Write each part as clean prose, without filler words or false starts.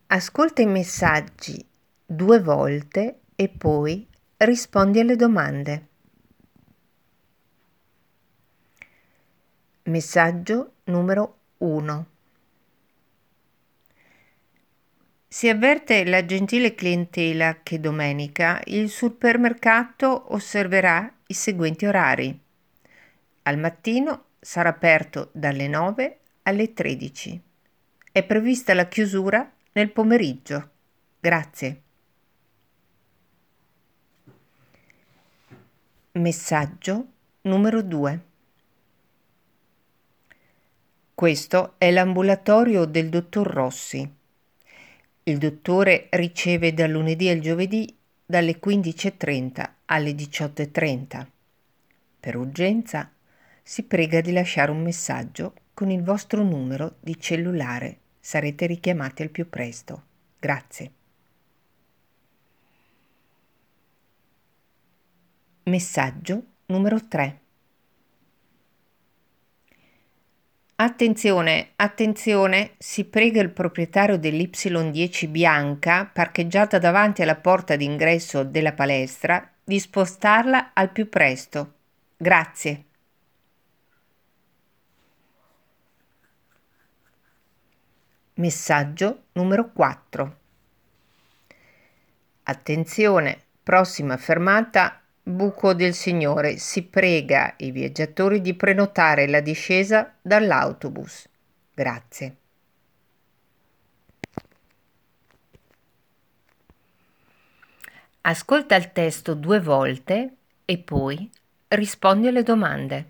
Ascolta i messaggi 2 volte e poi rispondi alle domande. Messaggio numero 1. Si avverte la gentile clientela che domenica il supermercato osserverà i seguenti orari. Al mattino sarà aperto dalle 9 alle 13. È prevista la chiusura nel pomeriggio. Grazie. Messaggio numero 2. Questo è l'ambulatorio del dottor Rossi. Il dottore riceve dal lunedì al giovedì dalle 15:30 alle 18:30. Per urgenza si prega di lasciare un messaggio con il vostro numero di cellulare. Sarete richiamati al più presto. Grazie. Messaggio numero 3. Attenzione, attenzione, si prega il proprietario dell'Y10 bianca parcheggiata davanti alla porta d'ingresso della palestra di spostarla al più presto. Grazie. Messaggio numero 4. Attenzione, prossima fermata Buco del Signore. Si prega i viaggiatori di prenotare la discesa dall'autobus. Grazie. Ascolta il testo 2 volte e poi rispondi alle domande.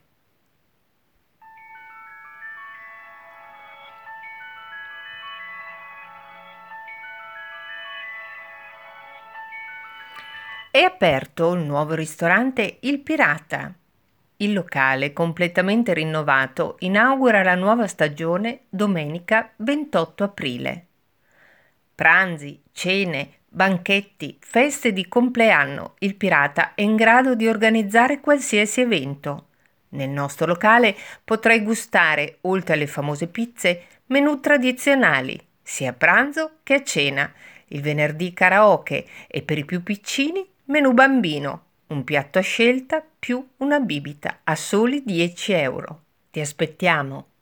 È aperto il nuovo ristorante Il Pirata. Il locale, completamente rinnovato, inaugura la nuova stagione domenica 28 aprile. Pranzi, cene, banchetti, feste di compleanno. Il Pirata è in grado di organizzare qualsiasi evento. Nel nostro locale potrai gustare, oltre alle famose pizze, menù tradizionali, sia a pranzo che a cena. Il venerdì karaoke e per i più piccini menù bambino, un piatto a scelta più una bibita a soli 10 euro. Ti aspettiamo!